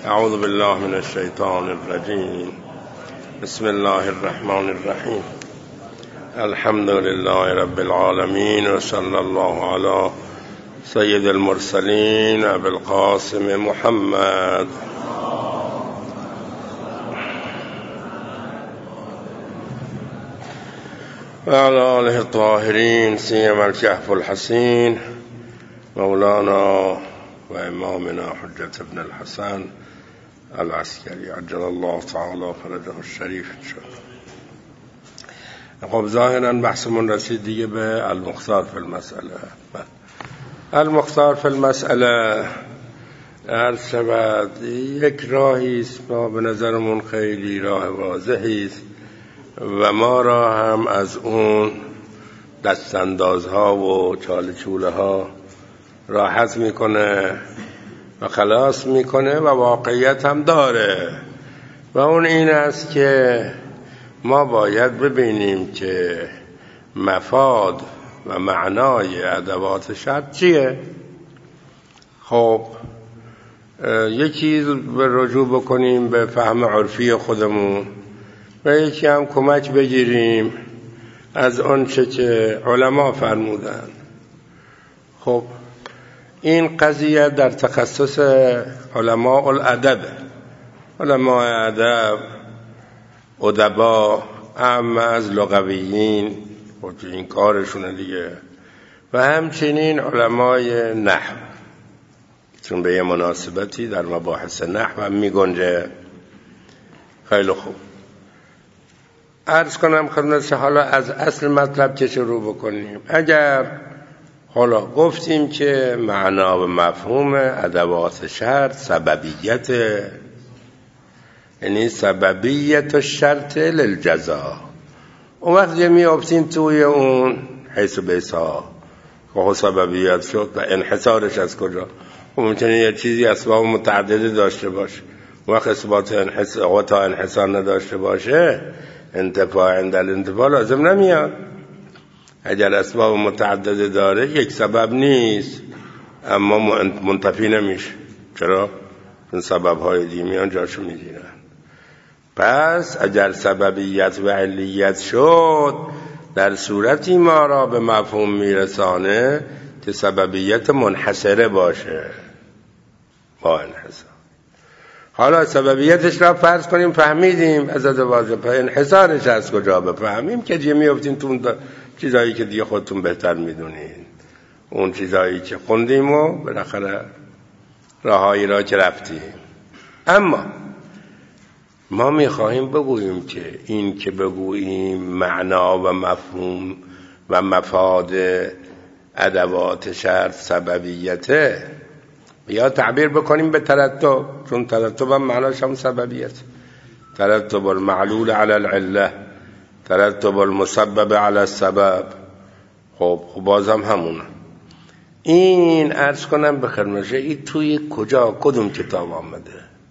اعوذ بالله من الشیطان الرجیم. بسم الله الرحمن الرحیم. الحمد لله رب العالمین و صلی الله علی سید المرسلین ابی القاسم محمد و علی آله الطاهرین سیما الکهف الحسین مولانا و امامنا حجت ابن الحسن العسکری عجل الله تعالی فرجه الشریف انشاءالله. خب ظاهرا بحثمون رسید دیگه به المختار فی المسئله. المختار فی المسئله عرض شود یک راهی است ما به نظرمون خیلی راه واضحی است و ما را هم از اون دستاندازها و چاله چوله ها راحت میکنه و خلاص میکنه و واقعیت هم داره و اون این است که ما باید ببینیم که مفاد و معنای ادوات شرط چیه. خب یکی به رجوع بکنیم به فهم عرفی خودمون و یکی هم کمک بگیریم از آنچه که علما فرمودن. خب این قضیه در تخصص علماء الادب، علماء ادب، ادبا، اعم از لغویین و این کارشونه دیگه، و همچنین علمای نحو، چون به یه مناسبتی در مباحث نحو هم می گنجه. خیلی خوب، عرض کنم خدمت حالا از اصل مطلب که شروع بکنیم. اگر حالا گفتیم که معنا و مفهوم ادوات شرط سببیت، یعنی سببیت الشرط للجزا، اون وقت می افتیم توی اون حیث بیسا که سببیت شد و انحصارش از کجا. ممکنه یه چیزی اسباب متعدده داشته باشه، اون وقت اثبات انحصار نداشته باشه انتفاع عند الانتفاع لازم نمیاد. اگر اسباب متعدده داره یک سبب نیست اما منتفی نمیشه. چرا؟ این سبب های دیگه میان جاشو میگیرن. پس اگر سببیت و علیت شد در صورتی ما را به مفهوم میرسانه که سببیت منحصره باشه با انحصار. حالا سببیتش را فرض کنیم فهمیدیم از واضح، انحصارش از کجا بفهمیم که دیگه میافتیم تو اون چیزایی که دیگه خودتون بهتر میدونین، اون چیزایی که خوندیم و بالاخره راهایی را که رفتیم. اما ما میخواهیم بگوییم که این که بگوییم معنا و مفهوم و مفاد ادوات شرط سببیته، یا تعبیر بکنیم به ترتب، چون ترتب هم معناش هم سببیت، ترتب المعلول علی العله، ترتب المسبب علی السبب. خب بازم همونه. این عرض کنم به خدمتش این توی کدوم کتاب آمده؟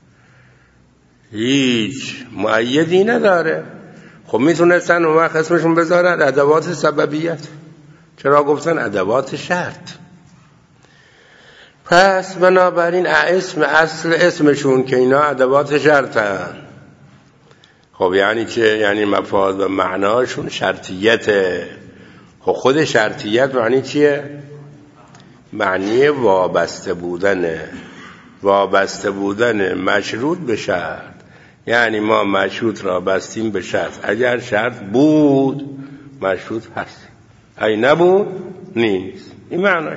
هیچ مؤیدی نداره. خب میتونستن اون وقت اسمشون بذارن ادوات سببیت، چرا گفتن ادوات شرط؟ پس بنابراین اصل اسمشون که اینا ادوات شرطن. خب یعنی چه؟ یعنی مفاد و معناشون شرطیته. خب خود شرطیت معنی چیه؟ معنی وابسته بودنه، وابسته بودن مشروط به شرط. یعنی ما مشروط را بستیم به شرط، اگر شرط بود مشروط هست، اگه نبود نیست. این معناش.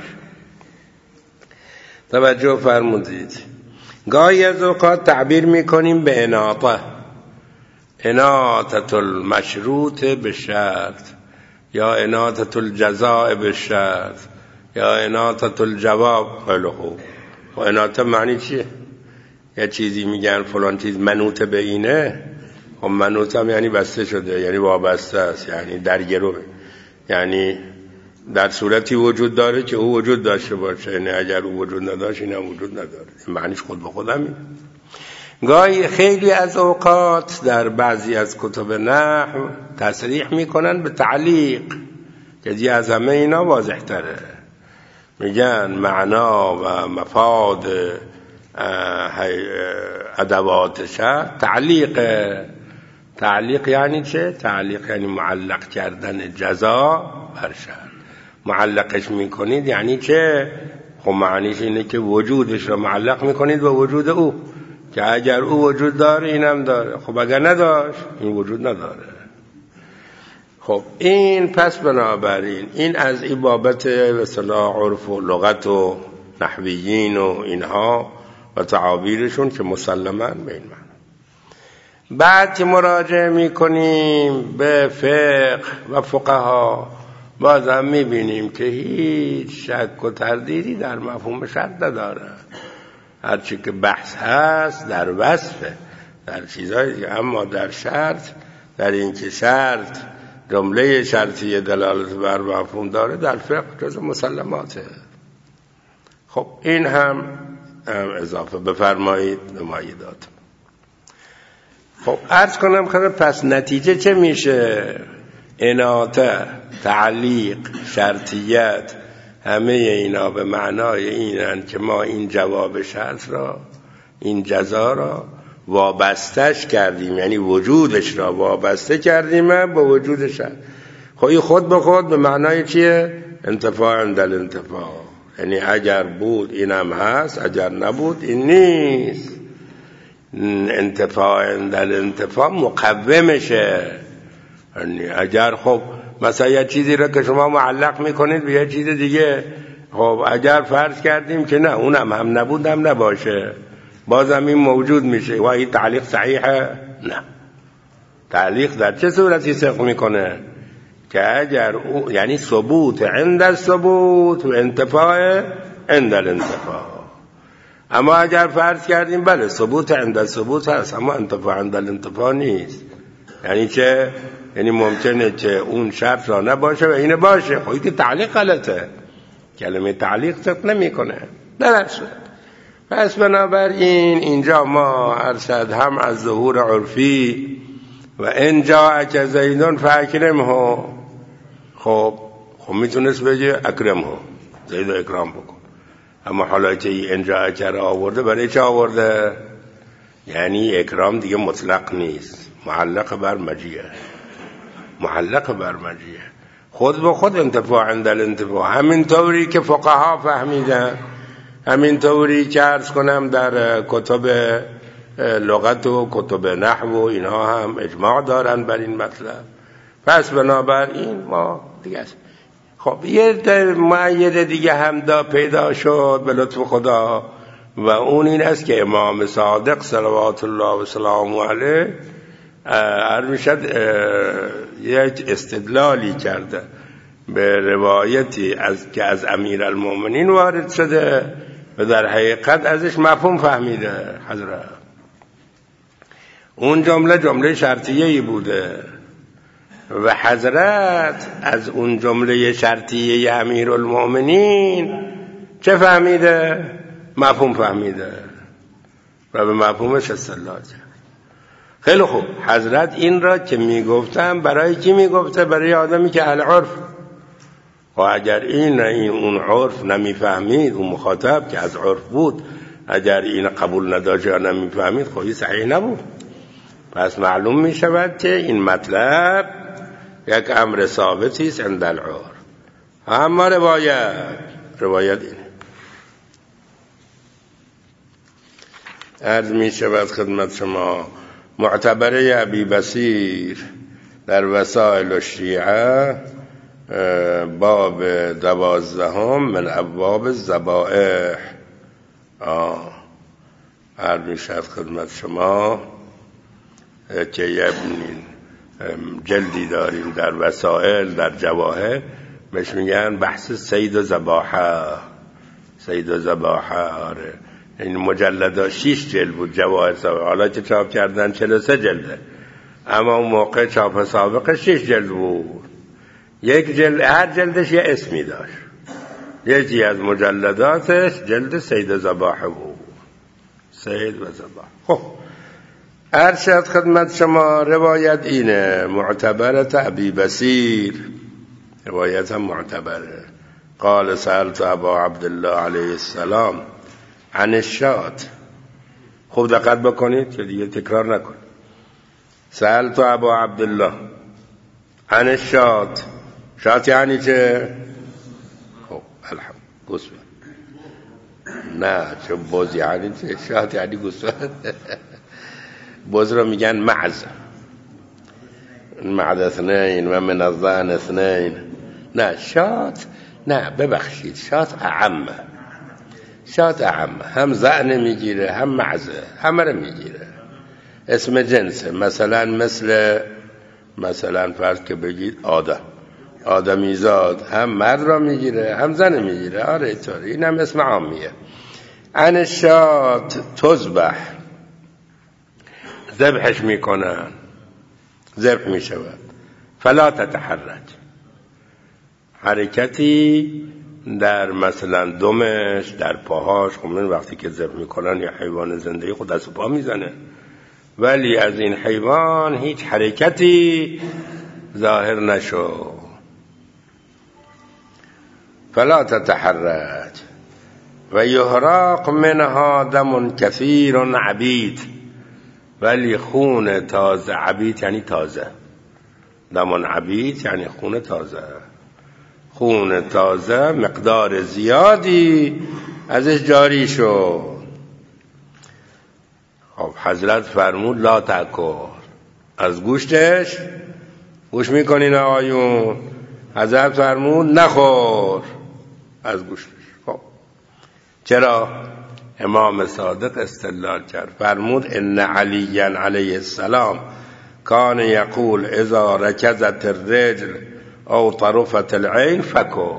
توجه فرمودید. گاهی از اوقات تعبیر میکنیم به اناطه، اناطه المشروط به شرط، یا اناطه الجزاء به شرط، یا اناطه الجواب. خیلی خوب. و اناطه معنی چیه؟ یه چیزی میگن فلان چیز منوط به اینه. خب منوط هم یعنی بسته شده، یعنی وابسته است، یعنی در گروه، یعنی در صورتی وجود داره که او وجود داشته باشه، یعنی اگر او وجود نداشت این هم وجود نداره. این معنیش خود به خود همین. گاهی خیلی از اوقات در بعضی از کتب نحو تصریح میکنن به تعلیق که دیگه از همه اینا واضح تره. میگن معنا و مفاد ادوات شرط تعلیق یعنی چه؟ تعلیق یعنی معلق کردن جزا بر شرط. معلقش میکنید یعنی چه؟ خب معنیش اینه که وجودش رو معلق میکنید به وجود او، که اگر او وجود داره اینم داره. خب اگر نداشت این وجود نداره. خب این پس بنابراین این از این بابت به اصطلاح عرف و لغت و نحویین و اینها و تعابیرشون که مسلماً به این معنی. بعد که مراجعه میکنیم به فقه و فقها باز هم میبینیم که هیچ شک و تردیدی در مفهوم شرط نداره. هرچی که بحث هست در وصفه، در چیزایی، اما در شرط، در این که شرط جمله شرطی دلالت بر مفهوم داره در فقه جز مسلماته. خب این هم اضافه بفرمایید نمایدات. خب عرض کنم که پس نتیجه چه میشه؟ اناطه، تعلیق، شرطیت، همه اینا به معنای اینن که ما این جواب شرط را، این جزا را وابستش کردیم، یعنی وجودش را وابسته کردیم با وجود شرط. خب خود به خود به معنای چیه؟ انتفاع عند الانتفاع، یعنی اگر بود اینم هست، اگر نبود این نیست. انتفاع عند الانتفاع مقومشه. یعنی اگر خب مثلا یه چیزی را که شما معلق میکنید به یه چیز دیگه، خب اگر فرض کردیم که نه اونم هم نبود هم نباشه، بازم این موجود میشه و این تعلیق صحیحه؟ نه. تعلیق در چه صورتی صدق میکنه؟ که اگر یعنی ثبوت عند الثبوت و انتفاع عند الانتفاع. اما اگر فرض کردیم بله ثبوت عند الثبوت هست اما انتفاع عند الانتفاع نیست، یعنی چه؟ یعنی ممکنه که اون شرط را نباشه و این باشه. خب که تعلیق غلطه، کلمه تعلیق صدق نمیکنه. درست. پس بنابراین اینجا ما ارشد هم از ظهور عرفی و ان جاءک زیدون فاکرمه. خب میتونست بگه اکرمه، زید اکرام بکن، اما حالا که این ان جاءک را آورده برای چه آورده؟ یعنی اکرام دیگه مطلق نیست، معلق بر مجیه، معلق بر مجیه، خود به خود انتفاع عند الانتفاع. همین طوری که فقها فهمیدن، همین طوری که عرض کنم در کتب لغت و کتب نحو و اینها هم اجماع دارن بر این مطلب. پس بنابراین ما دیگه است. خب یه معید دیگه هم پیدا شد به لطف خدا و اون این است که امام صادق صلوات الله و سلامه علیه عرض میشد یک استدلالی کرده به روایتی که از امیرالمومنین وارد شده و در حقیقت ازش مفهوم فهمیده حضرت. اون جمله شرطیه‌ای بوده و حضرت از اون جمله شرطیه امیرالمومنین چه فهمیده؟ مفهوم فهمیده و به مفهومش استدلال کرد. خیلی خوب، حضرت این را که میگفتن برای کی میگفته؟ برای آدمی که اهل عرف. و اگر این اون عرف نمیفهمید، اون مخاطب که از عرف بود اگر این قبول نداشت یا نمیفهمید، خب صحیح نبود. پس معلوم میشود که این مطلب یک امر ثابتی است عند العرف. اما روایت اینه. عرض می شود خدمت شما معتبره ابی بصیر در وسائل الشیعه باب 12 من ابواب الذبائح. عرض می شود خدمت شما که یه جلدی داریم در وسائل، در جواهر بهش میگن بحث سید و ذباحه. سید و ذباحه، آره، این مجلدها 6 جلد بود جواهر، حالا که چاپ کردن 43 جلده، اما اون موقع چاپ سابق 6 جلد بود. یک جلد، هر جلدش یه اسمی داشت. یکی از مجلداتش جلد سید و ذباحه بود، سید و ذباحه. خب ارشد خدمت شما روایت اینه، معتبرت ابی بصیر، روایت هم معتبره. قال سألت ابا عبدالله علیه السلام عن الشات. خوب دقت بکنید که دیگه تکرار نکنید. سألت ابا عبدالله عن الشات. شات یعنی چه؟ خب الحمد گوسفند. نه چه بز یعنی چه؟ شات یعنی گوسفند. بز رو میگن معز. معز اثنین و من الظان اثنین. نه شات، نه ببخشید، شات اعم. شات اعم، هم ظن میگیره هم معزه، همه رو میگیره، اسم جنسه. مثلا فرض که بگید آدمیزاد، هم مرد را میگیره هم زن میگیره. آره اینطوری، این هم اسم عامیه. عن الشات تذبح، ذبحش میکنن، ذبح میشود. فلا تتحرج، حرکتی در مثلا دمش، در پاهاش، خب من وقتی که ذبح میکنن یا حیوان زنده خود دست و پا میزنه، ولی از این حیوان هیچ حرکتی ظاهر نشو. فلا تتحرج و یهراق منها دم کثیر عبید، ولی خون تازه، عبید یعنی تازه، دم عبید یعنی خون تازه، خون تازه مقدار زیادی ازش جاری شد. خب حضرت فرمود لا تأکل، از گوشتش گوش میکنین آقایون؟ حضرت فرمود نخور از گوشتش. خب چرا؟ امام صادق استدلال کرد، فرمود ان علی علیه السلام کان یقول اذا رکزت الرجل او طرفت العین فکل.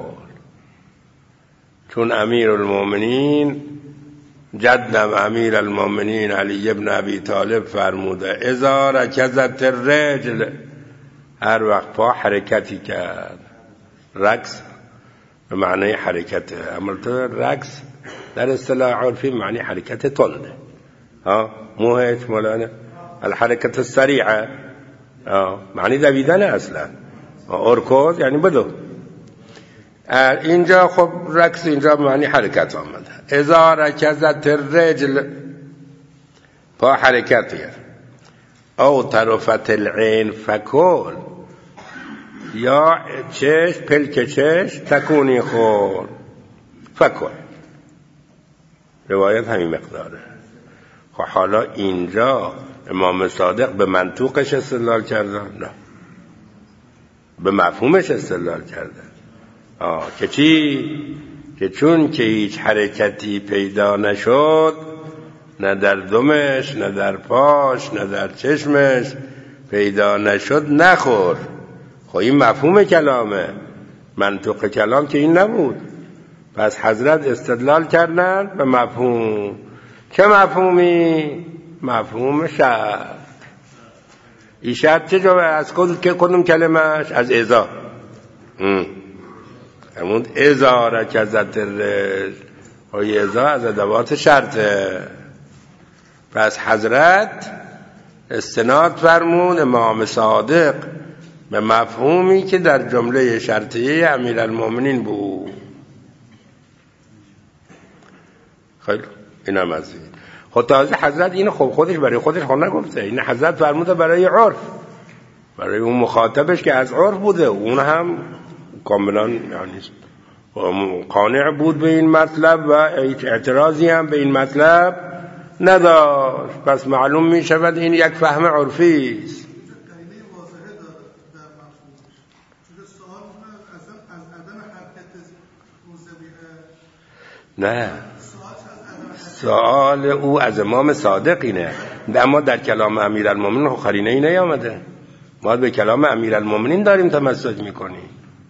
چون امیر المؤمنین جدم امیر المؤمنین علی ابن ابی طالب فرموده اذا رکزت الرجل، هر وقت پا حرکتی کرد، رکس به معنی حرکت، عملت رکس در اصطلاح عرفی معنی حرکت تنده، مو هیچ مولانا الحرکت السریعه، معنی دویدن اصلا. ارکض یعنی بدو. اینجا خب رکس اینجا معنی حرکت آمده. اذا رکزت الرجل، پا حرکت کرد، او طرفت العین فکل، یا چشم، پلک چشم تکونی خور، فکل. روایت همین مقداره. خب حالا اینجا امام صادق به منطوقش استدلال کرده؟ نه، به مفهومش استدلال کرده. که چی؟ که چون که هیچ حرکتی پیدا نشد، نه در دمش، نه در پاش، نه در چشمش پیدا نشد، نخور. خب این مفهوم کلامه، منطق کلام که این نبود. پس حضرت استدلال کردن به مفهوم. چه مفهومی؟ مفهوم شرط. این شرط چه جوه؟ از کدوم کلمش؟ از ازا. همون ازا رکزت الرجل، و ازا از ادوات شرطه. پس حضرت استناد فرمون امام صادق به مفهومی که در جمله شرطیه امیرالمومنین بود. خیلی این هم از این. خود تازه حضرت اینو خودش برای خودش نگفته، این حضرت فرموده برای عرف، برای اون مخاطبش که از عرف بوده، اون هم کاملا یعنی قانع بود به این مطلب و هیچ اعتراضی هم به این مطلب نداشت. پس معلوم می شود این یک فهم عرفی است. نه، سوال او از امام صادق اینه، اما در کلام امیرالمومنین قرینه ای نیامده. ما به کلام امیرالمومنین داریم تمسک میکنیم.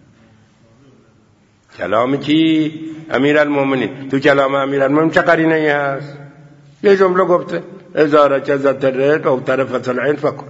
کلامی که امیرالمومنین، تو کلام امیرالمومنین چه قرینه ای هست؟ یه جمله گفته اذا رکزت الرجل او طرفت العین فکل.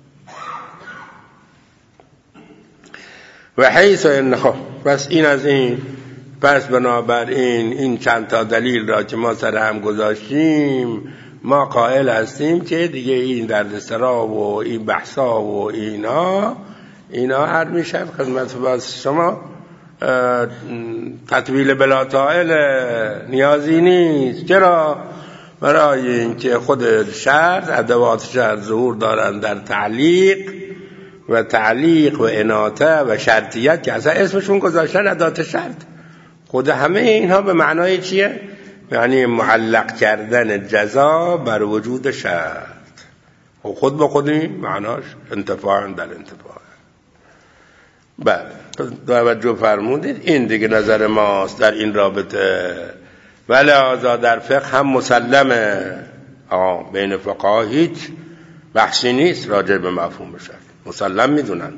و حیث انه، پس این از این. پس بنابراین این چند تا دلیل را که ما سر هم گذاشتیم، ما قائل هستیم که دیگه این دردسرا و این بحثا و اینا هر میشن خدمت باز شما. تطویل بلا طائل نیازی نیست. چرا؟ برای اینکه خود شرط، ادوات شرط ظهور دارن در تعلیق و اناطه و شرطیت که اصلا اسمشون گذاشتن ادوات شرط. خود همه اینها به معنای چیه؟ یعنی معلق کردن جزا بر وجود شرط. خود به خودی معناش انتفاع در انتفاع. بله توجه فرمودید. این دیگه نظر ماست در این رابطه، ولی لذا در فقه هم مسلمه. بین فقها هیچ بحثی نیست راجع به مفهوم شرط، مسلم میدونن.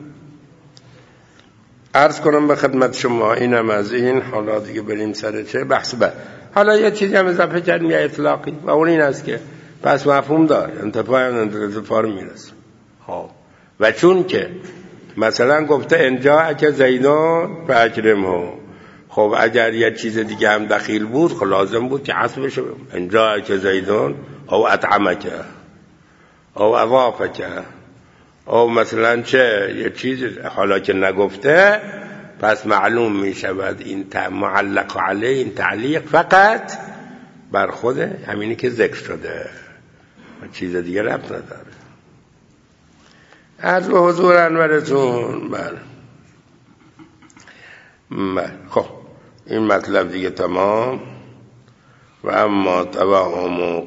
عرض کنم به خدمت شما اینم از این. حالا دیگه بریم سر چه بحث بعد. حالا یه چیزی هم اضافه کردیم، یه اطلاقی، و اون این است که پس مفهوم داره، انتفاع رو میرسه. و چون که مثلا گفته انجا که زیدون فاکرمه، خب اگر یه چیز دیگه هم دخیل بود خب لازم بود که عطف بشه، انجا که زیدون او اطعمک او اضافک او مثلا چه یه چیز، حالا که نگفته پس معلوم می شود این معلق علیه، این تعلیق فقط بر خود همینی که ذکر شده و چیز دیگه ربط نداره. عرض به حضور انورتون. بله خب این مطلب دیگه تمام. و اما توهم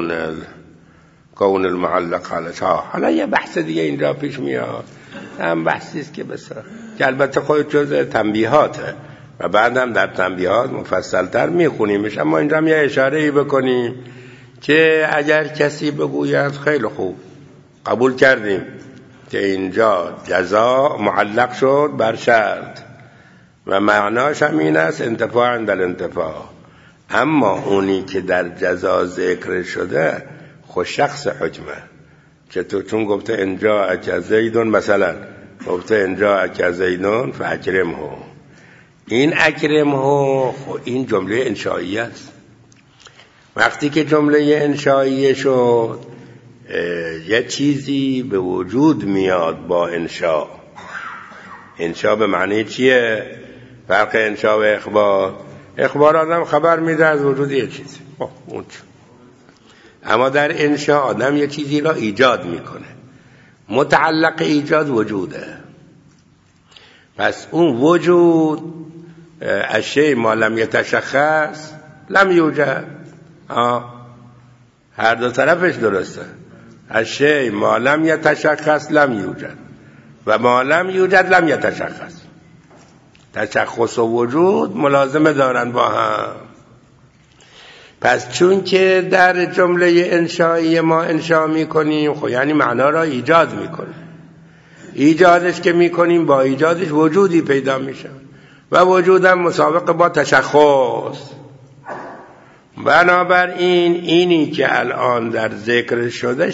کون المعلق علیها. حالا یه بحث دیگه اینجا پیش میاد، هم بحثیست که بسیار که البته خود جزء تنبیهاته و بعدم در تنبیهات مفصلتر میخونیمش، اما اینجا هم یه اشاره‌ای بکنیم که اگر کسی بگوید خیلی خوب قبول کردیم که اینجا جزا معلق شد بر شرط و معناش هم این است انتفاع در انتفاع، اما اونی که در جزا ذکر شده خود شخص حکمه. چون گفته انجا اک زیدون، مثلا گفته انجا اک زیدون فاکرمه، این اکرمه خب این جمله انشائیه است. وقتی که جمله انشائیه شد یه چیزی به وجود میاد با انشاء. انشاء به معنی چیه؟ فرق انشاء و اخبار. اخبار آدم خبر میده از وجود یه چیزی، اما در انشاء آدم یه چیزی را ایجاد میکنه. متعلق ایجاد وجوده. پس اون وجود الشیء ما لم یتشخص لم یوجد. هر دو طرفش درسته. الشیء ما لم یتشخص لم یوجد و ما لم یوجد لم یتشخص. تشخص و وجود ملازمه دارن با هم. پس چون که در جمله انشایی ما انشا میکنیم خب یعنی معنا را ایجاد میکنیم. ایجادش که میکنیم با ایجادش وجودی پیدا میشه و وجودم مسابقه با تشخص. بنابراین اینی که الان در ذکر شده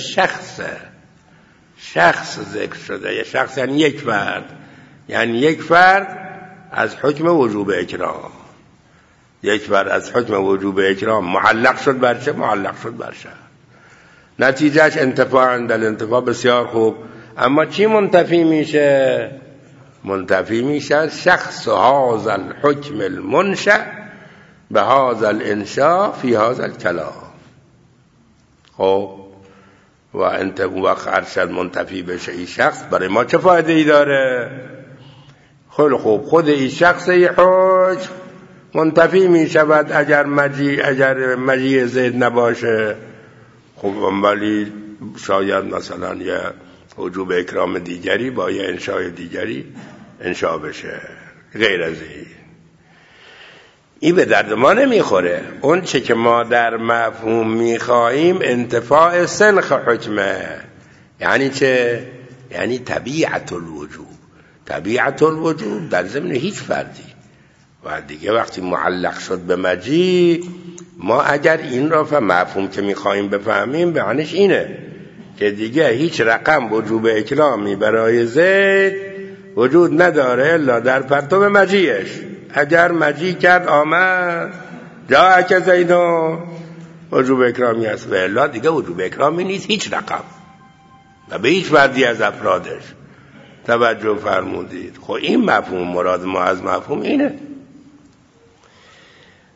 شخص ذکر شده. یه شخص یعنی یک فرد، یعنی یک فرد از حکم وجوب اکرام. یک فرد از حکم وجوب اکرام معلق شد بر چه؟ معلق شد بر شرط. نتیجهش انتفاع در انتفاع. بسیار خوب. اما چی منتفی میشه؟ منتفی میشه شخص هذا الحکم المنشأ به هذا الانشاء فی هذا الکلام. خب و انت وقت ارشد منتفی بشه این شخص برای ما چه فایده ای داره؟ خیلی خوب. خود این شخص حکم منتفی می شود اگر مجیء زید نباشه. خب ولی شاید مثلا یه وجوب اکرام دیگری با یه انشای دیگری انشا بشه. غیر از این به درد ما نمیخوره. اون چه که ما در مفهوم میخواهیم انتفاع سنخ حکمه. یعنی چه؟ یعنی طبیعت الوجوب. طبیعت الوجوب در ضمن هیچ فردی. و دیگه وقتی معلق شد به مجیء، ما اگر این را مفهوم که میخواهیم بفهمیم به معنیش اینه که دیگه هیچ رقم وجوب اکرامی برای زید وجود نداره الا در پرتو مجیئش. اگر مجیء کرد آمد جا که زیدون وجوب اکرامی است و الا دیگه وجوب اکرامی نیست هیچ رقم و به هیچ فردی از افرادش. توجه فرمودید. خب این مفهوم مراد ما از مفهوم اینه.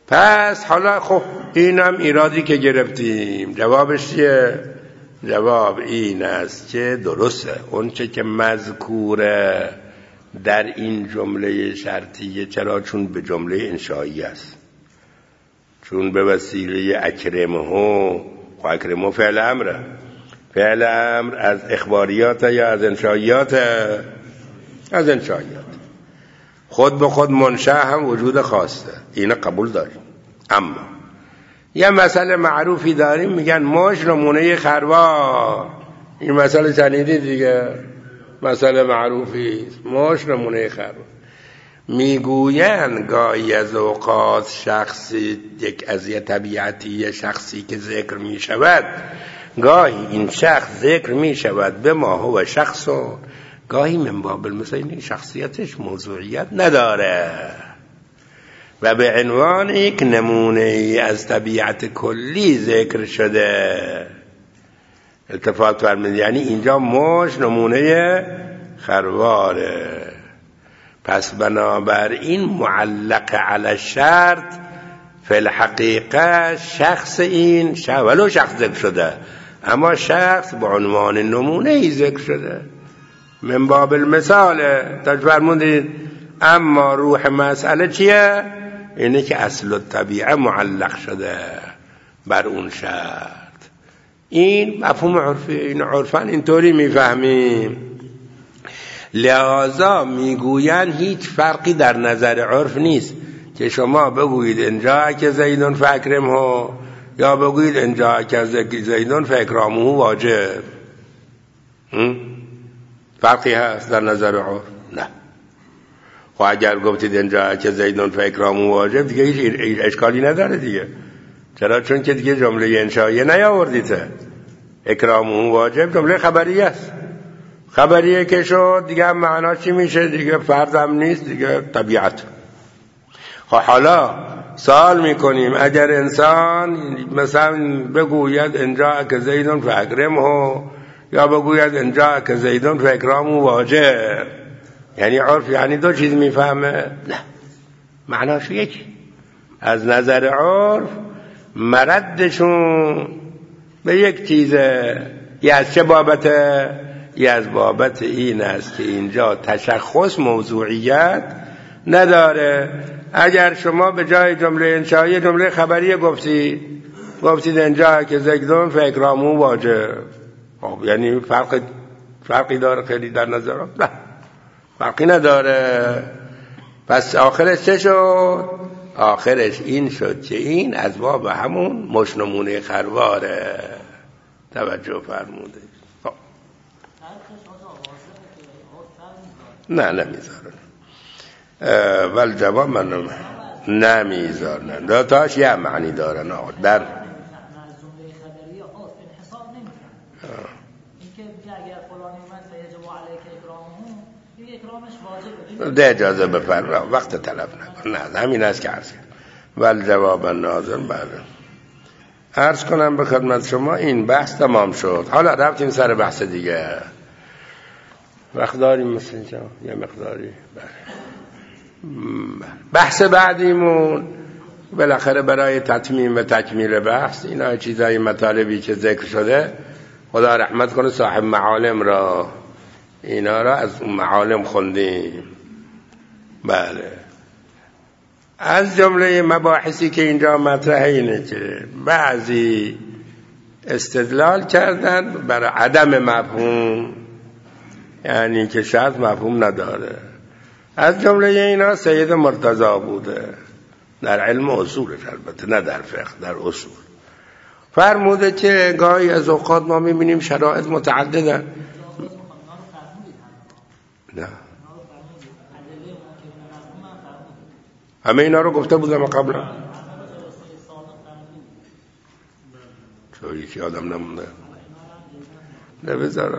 پس حالا خب اینم ایرادی که گرفتیم، جوابش چیه؟ جواب این است که درسته اون چه که مذکوره در این جمله شرطیه. چرا؟ چون به جمله انشایی است، چون به وسیله اکرمه. خب اکرمه فعل امره، فعل امر از اخباریات یا از انشاییات؟ از انشاییات. خود به خود منشأ هم وجود خاصه، اینو قبول داریم. اما یه مسئله معروفی داریم، میگن ماش نمونه خروار. این مسئله شنیدید دیگه، مسئله معروفی است، ماش نمونه خروار. میگوین گاهی از اوقات شخصی، یک از یه طبیعتی شخصی که ذکر میشود، گاهی این شخص ذکر میشود به ما هو شخصون، گاهی من باب المثل شخصیتش موضوعیت نداره و به عنوان یک نمونه ای از طبیعت کلی ذکر شده. التفات فرمودید، یعنی اینجا مش نمونه خرواره. پس بنابراین معلق علی الشرط فی الحقیقه شخص این ولو شخص ذکر شده، اما شخص به عنوان نمونه ای ذکر شده. من باب المثال فرمودید. اما روح مسئله چیه؟ اینه که اصل الطبیعه معلق شده بر اون شرط. این مفهوم عرفی، این عرفان اینطوری میفهمیم. لذا میگوین هیچ فرقی در نظر عرف نیست که شما بگویید انجا که زیدون فاکرمه یا بگویید انجا که زیدون فاکرامه واجب. فرقی هست در نظر عرف؟ نه. خب اگر گفتید انجا که زیدون فاکرامه واجب، دیگه هیچ اشکالی نداره دیگه. چرا؟ چون که دیگه جمله انشائیه نیاوردیته. اکرامه واجب جمله خبریه است، خبریه که شد دیگه معنا چی میشه؟ دیگه فرض هم نیست، دیگه طبیعت. خب حالا سوال میکنیم اگر انسان مثلا بگوید انجا که زیدون فاکرمه یا بگوید انجا که زیدون فاکرامه واجب، یعنی عرف یعنی دو چیز میفهمه؟ نه، معناش یکی. از نظر عرف مردشون به یک چیزه. یه از چه بابته؟ یه از بابت این است که اینجا تشخص موضوعیت نداره. اگر شما به جای جمله انشایی جمله خبریه گفتید انجا که زیدون فاکرامه واجب، خب یعنی فرقی داره خیلی در نظرم؟ نه، فرقی نداره. پس آخرش چه شد؟ آخرش این شد که این از باب همون مشنمونه خرواره. توجه فرموده. خب نه نمیذارن ول جواب من نمیذارن، داتاش یه معنی دارن. در ده اجازه بفرما، وقت تلف نکن. نه همین است که عرض کنم. ول جواب ناظر. بله عرض کنم به خدمت شما این بحث تمام شد. حالا رفتیم سر بحث دیگه. وقت داریم مثل اینجا یه مقداری؟ بله. بحث بعدیمون بالاخره برای تتمیم و تکمیل بحث، اینا چیزای مطالبی که ذکر شده، خدا رحمت کنه صاحب معالم را، اینا را از اون معالم خوندیم. بله. از جمله مباحثی که اینجا مطرحه اینه که بعضی استدلال کردن برای عدم مفهوم، یعنی که شاید مفهوم نداره. از جمله اینا سید مرتضی بوده، در علم اصولش البته، نه در فقه، در اصول. فرموده که گاهی از اوقات ما میبینیم شرایط متعدده. نه همه اینا رو گفته بودم قبلا، چون یکی آدم نمونده. نه بذارم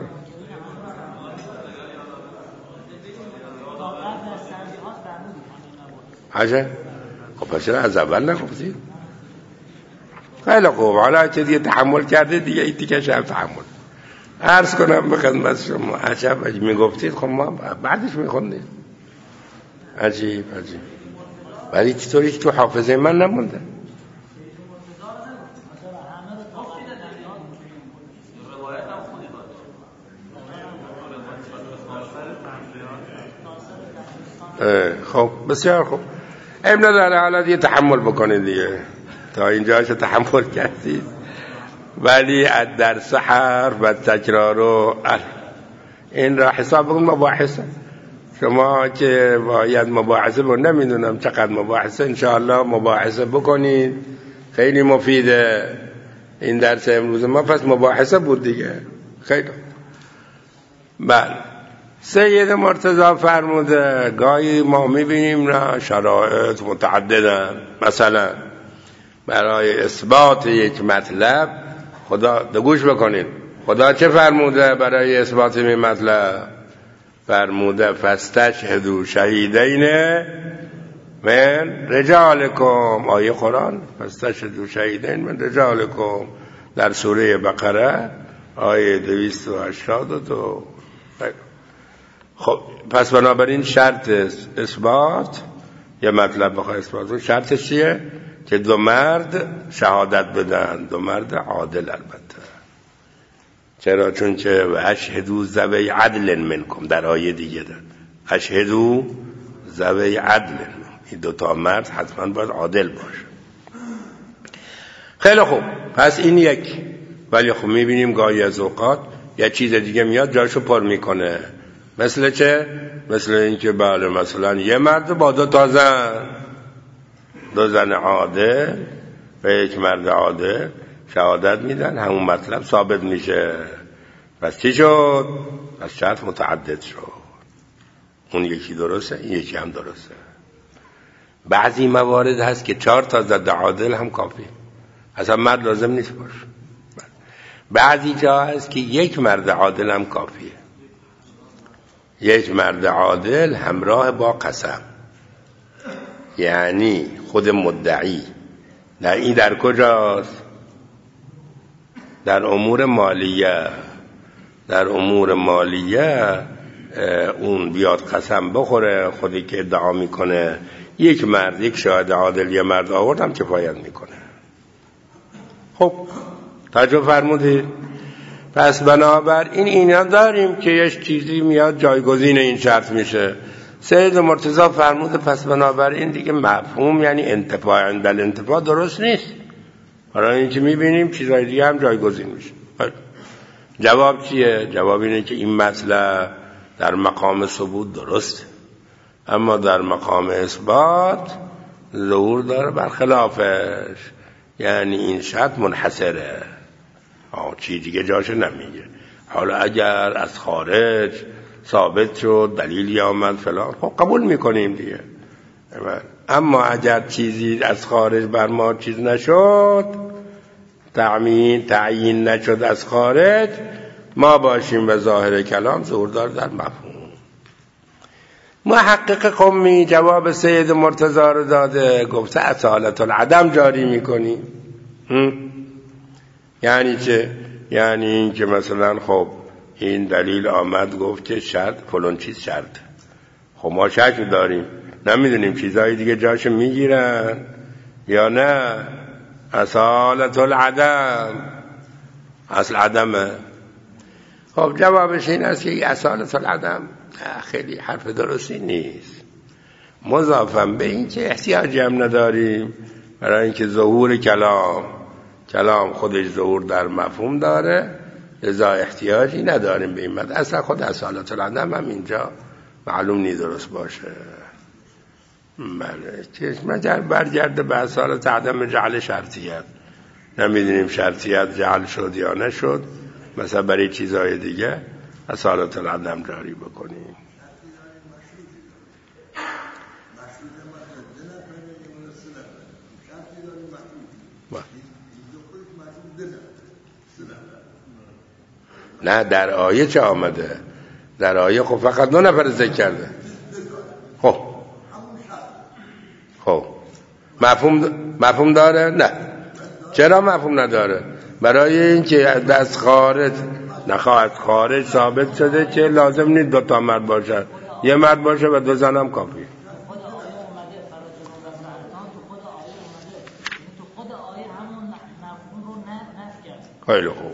حاجه. خب پس از اول نگفتید؟ خیلی خوب، حالا که دیگه تحمل کرده دیگه این دیگه شب تحمل. عرض کنم به خدمت شما، عجب میگفتید، خب ما بعدش میخوندید. عجیب عجیب. ولی چطوری تو حافظه من نمونده. خب بسیار خوب، ابن نداره، حالا دیگه تحمل بکنید دیگه، تا اینجاشو تحمل کردید. ولی در سحر و تکرار و این را حساب بکن مباحثه. شما که باید مباحثه بود، نمیدونم چقدر مباحثه، انشاءالله مباحثه بکنید، خیلی مفیده این درس امروز ما. پس مباحثه بود دیگه. خیلی بله. سید مرتضی فرموده گاهی ما میبینیم نه شرایط متعددن، مثلا برای اثبات یک مطلب خدا گوش بکنید، خدا چه فرموده برای اثبات این مطلب؟ فرموده فاستشهدوا شهیدین من رجالکم، آیه قرآن فاستشهدوا شهیدین من رجالکم در سوره بقره آیه 282. خب پس بنابراین شرط اثبات یه مطلب بخواه اثبات، شرطش چیه؟ که دو مرد شهادت بدن، دو مرد عادل البته. چرا؟ چون که اشهدوا ذوی عدل منکم، در آیه دیگه دن اشهدوا ذوی عدل، این دوتا مرد حتما باید عادل باشه. خیلی خوب، پس این یک. ولی خب میبینیم گاهی از اوقات یه چیز دیگه میاد جاشو پر میکنه. مثل چه؟ مثل این که بله مثلا یه مرد با دو تا زن، دو زن عادل و یک مرد عادل شهادت میدن، همون مطلب ثابت میشه. پس چی شد؟ پس شرط متعدد شد، اون یکی درسته این یکی هم درسته. بعضی موارد هست که 4 تا زن عادل هم کافی، اصلا مرد لازم نیست باشه. بعضی جا هست که یک مرد عادل هم کافیه، یک مرد عادل همراه با قسم، یعنی خود مدعی. این در کجاست؟ در امور مالیه. در امور مالیه اون بیاد قسم بخوره، خودی که ادعا میکنه یک مرد، یک شاهد عادل یه مرد آوردم کفایت میکنه. خب توجه فرمودید؟ پس بنابراین اینا داریم که یه چیزی میاد جایگزین این شرط میشه. سید مرتضی فرموده پس بنابراین دیگه مفهوم یعنی انتفاع عند الانتفاع درست نیست، برای اینکه میبینیم چیزای دیگه هم جایگزین میشه. جواب چیه؟ جواب اینه که این مسئله در مقام ثبوت درسته، اما در مقام اثبات ظهور داره برخلافش، یعنی این شرط منحصره، چی دیگه جاش نمیگه. حالا اگر از خارج ثابت شد دلیلی آمد فلان، خب قبول میکنیم دیگه. اما اگر چیزی از خارج بر ما چیز نشد، تعیین نشد از خارج، ما باشیم به ظاهر کلام ظهور دار در مفهوم. محقق قمی جواب سید مرتضی رو داده، گفته اصالت العدم جاری میکنی. یعنی چه؟ یعنی این که مثلا خب این دلیل آمد گفت که شرط فلان چیز شرط، خب ما شک داریم، نمیدونیم چیزهای دیگه جاش میگیرن یا نه. اصالت العدم، اصل عدمه. خب جوابش این است که اصالت العدم خیلی حرف درستی نیست، مضافم به این که احتیاجی هم نداریم، برای اینکه ظهور کلام خودش ظهور در مفهوم داره، لذا احتیاجی نداریم به این مد. اصلا خود اصالت العدم هم اینجا معلوم نیست درست باشه. بله، چشم برگرده به اصالت عدم جعل شرطیت، نمیدونیم شرطیت جعل شد یا نشد، مثلا برای چیزهای دیگه اصالت العدم جاری بکنیم. نه در آیه چه آمده؟ در آیه خب فقط 2 نفر ذکر کرده. خب مفهوم داره؟ نه. چرا مفهوم نداره؟ برای اینکه از خارج نخواهد خارج ثابت شده که لازم نیست 2 تا مرد باشه، یه مرد باشه و 2 زن هم کافیه. خیلی خوب.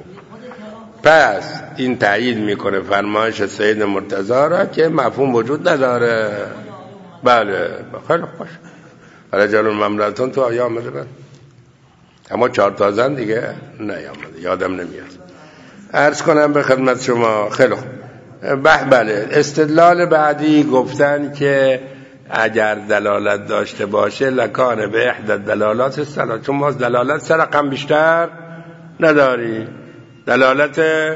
پس این تایید میکنه فرمایش سید مرتضی را که مفهوم وجود نداره. بله خیلی خوش. رجال المملکتون تو آیا آمده بند؟ اما 4 تا زن دیگه نیامده، یادم نمیاد. عرض کنم به خدمت شما. خیلی خوب. بله استدلال بعدی گفتن که اگر دلالت داشته باشه لکان به احدى دلالات الثلاث، چون ما دلالت 3 رقم بیشتر نداری، دلالت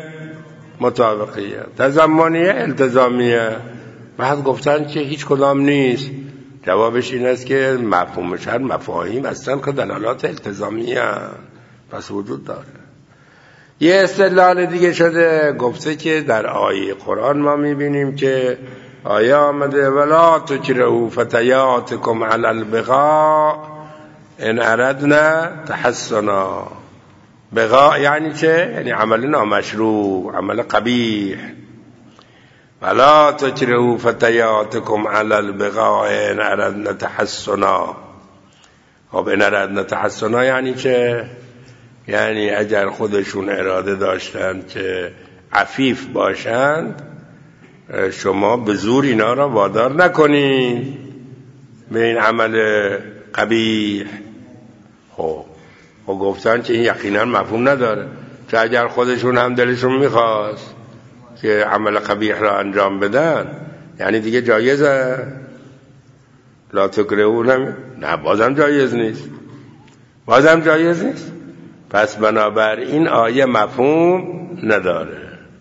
مطابقیه، تضمنیه، التزامیه. بعد گفتن که هیچ کدام نیست. جوابش این است که مفهومش هر مفاهیم اصلا که دلالات التزامیه، پس وجود داره. یه استدلال دیگه شده، گفته که در آیه قرآن ما میبینیم که آیه آمده ولا تکرهوا فتیاتکم علی البغاء ان اردنا تحسنا. بغاء یعنی چه؟ یعنی عمل نامشروع، عمل قبیح. ولا تکرهوا فتیاتکم علی البغاء ان اردنا تحسنا. خب ان اردنا تحسنا یعنی چه؟ یعنی اگر خودشون اراده داشتند که عفیف باشند، شما به زور اینا را وادار نکنید به این عمل قبیح. خب گفتن که این یقینا مفهوم نداره، که اگر خودشون هم دلشون میخواست که عمل قبیح را انجام بدن، یعنی دیگه جایزه. لا تکرهوا نه، بازم جایز نیست، بازم جایز نیست. پس بنابراین آیه مفهوم نداره.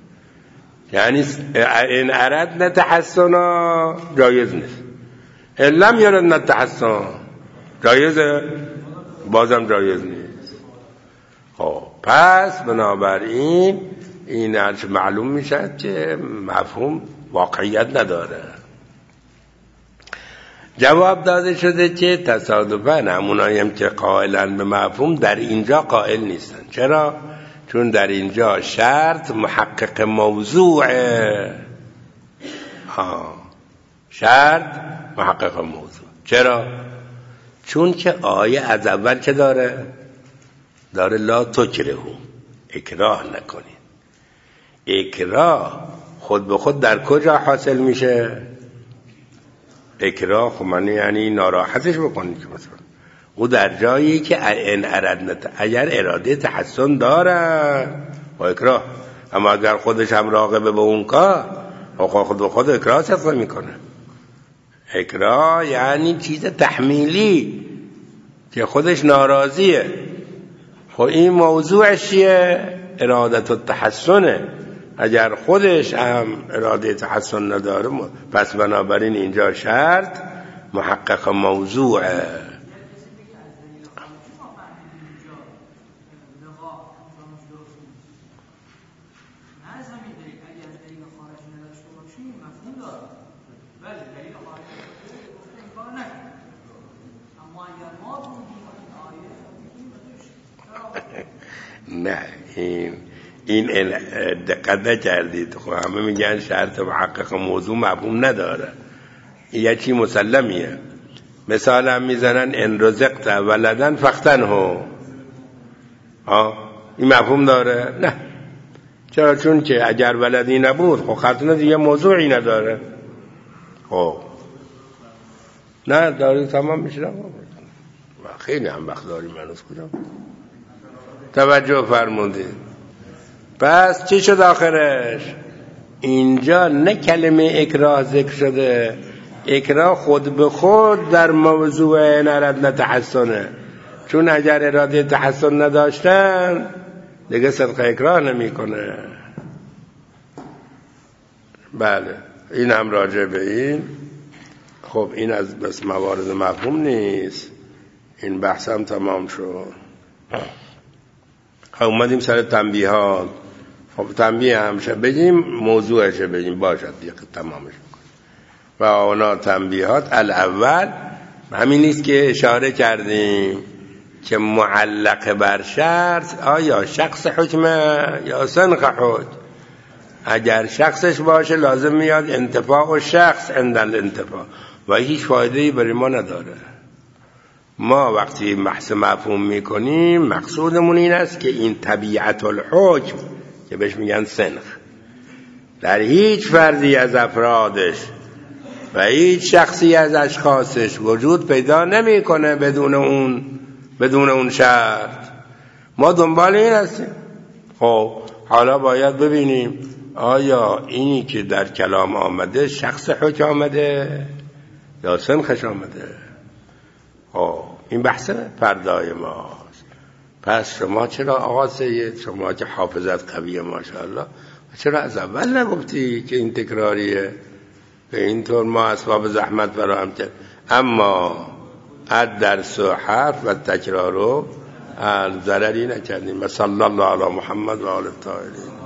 یعنی این اردنا تحسنا جایز نیست، ان لم یردنا تحسن جایزه، بازم جایز نیست. خب پس بنابراین این هرچه معلوم میشه که مفهوم واقعیت نداره. جواب داده شده که تصادفاً هموناییم که قائلن به مفهوم در اینجا قائل نیستن. چرا؟ چون در اینجا شرط محقق موضوعه. شرط محقق موضوع. چرا؟ چون که آیه از اول که داره لا تکرهوا، اکراه نکنید. اکراه خود به خود در کجا حاصل میشه؟ اکراه خب یعنی ناراحتش بکنید که مثلا او در جایی که ان اردنا، اگر اراده تحسن داره با اکراه، اما اگر خودش هم راغبه به اون کار، خود به خود اکراه صفه میکنه. اکراه یعنی چیز تحمیلی که خودش ناراضیه. خب این موضوعش چیه؟ اراده التحسنه. اگر خودش هم اراده تحسن نداره، پس بنابراین اینجا شرط محقق موضوعه. نه این دقت نکردید. خب همه میگن شرط محقق موضوع مفهوم نداره، یه چی مسلمیه. مثال هم میزنن ان رزقت ولدن فختنه، این مفهوم داره؟ نه. چرا؟ چون که اگر ولدی نبود خب ختنه دیگه موضوعی نداره. خب نه داری تمام میشه. خیلی هم وقت داریم هنوز. کجا توجه فرمودید؟ پس چی شد آخرش؟ اینجا نه کلمه اکراه ذکر شده. اکراه خود به خود در موضوع ان اردنا تحسنه، چون اگر اراده تحسن نداشتن دیگه صدق اکراه نمی کنه. بله این هم راجع به این. خب این از بس موارد مفهوم نیست. این بحثم تمام شد. اومدیم سر تنبیهات. خب تنبیه همشه بگیم، موضوعشه بگیم، باشد دیگه تمامش بکنیم. و اونا تنبیهات الاول همین نیست که اشاره کردیم که معلق بر شرط آیا شخص حکمه یا سنخ حکم. اگر شخصش باشه لازم میاد انتفاع و شخص عند الانتفاع و هیچ فایده‌ای برای ما نداره. ما وقتی بحث مفهوم میکنیم مقصودمون این است که این طبیعت الحکم که بهش میگن سنخ در هیچ فردی از افرادش و هیچ شخصی از اشخاصش وجود پیدا نمیکنه بدون اون شرط. ما دنبال این هستیم. خب حالا باید ببینیم آیا اینی که در کلام آمده شخص حکم آمده یا سنخش آمده. خب این بحث فردای ماست. پس شما چرا آقا سید، شما که حافظت قویه ماشاءالله، چرا از اول نگفتی که این تکراریه؟ به اینطور ما اسباب زحمت فراهم کرد. اما الدرس و حرف و تکرار رو ضرری نکردیم. صلی الله علی محمد و آل الطاهرین.